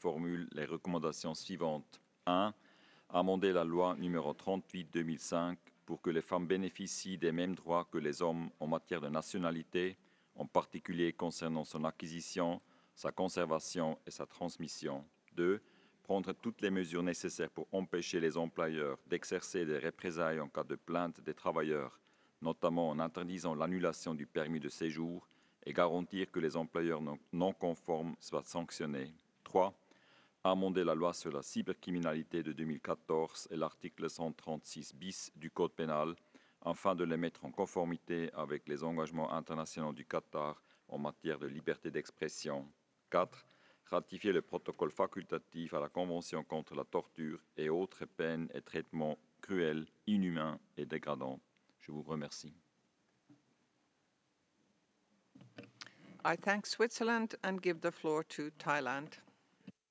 formule les recommandations suivantes. 1. Amender la loi numéro 38/2005 pour que les femmes bénéficient des mêmes droits que les hommes en matière de nationalité, en particulier concernant son acquisition, sa conservation et sa transmission. 2. Prendre toutes les mesures nécessaires pour empêcher les employeurs d'exercer des représailles en cas de plainte des travailleurs, notamment en interdisant l'annulation du permis de séjour, et garantir que les employeurs non conformes soient sanctionnés. 3. Amender la loi sur la cybercriminalité de 2014 et l'article 136 bis du Code pénal, afin de les mettre en conformité avec les engagements internationaux du Qatar en matière de liberté d'expression. 4. Ratifier le protocole facultatif à la Convention contre la torture et autres peines et traitements cruels, inhumains et dégradants. Je vous remercie. I thank Switzerland and give the floor to Thailand.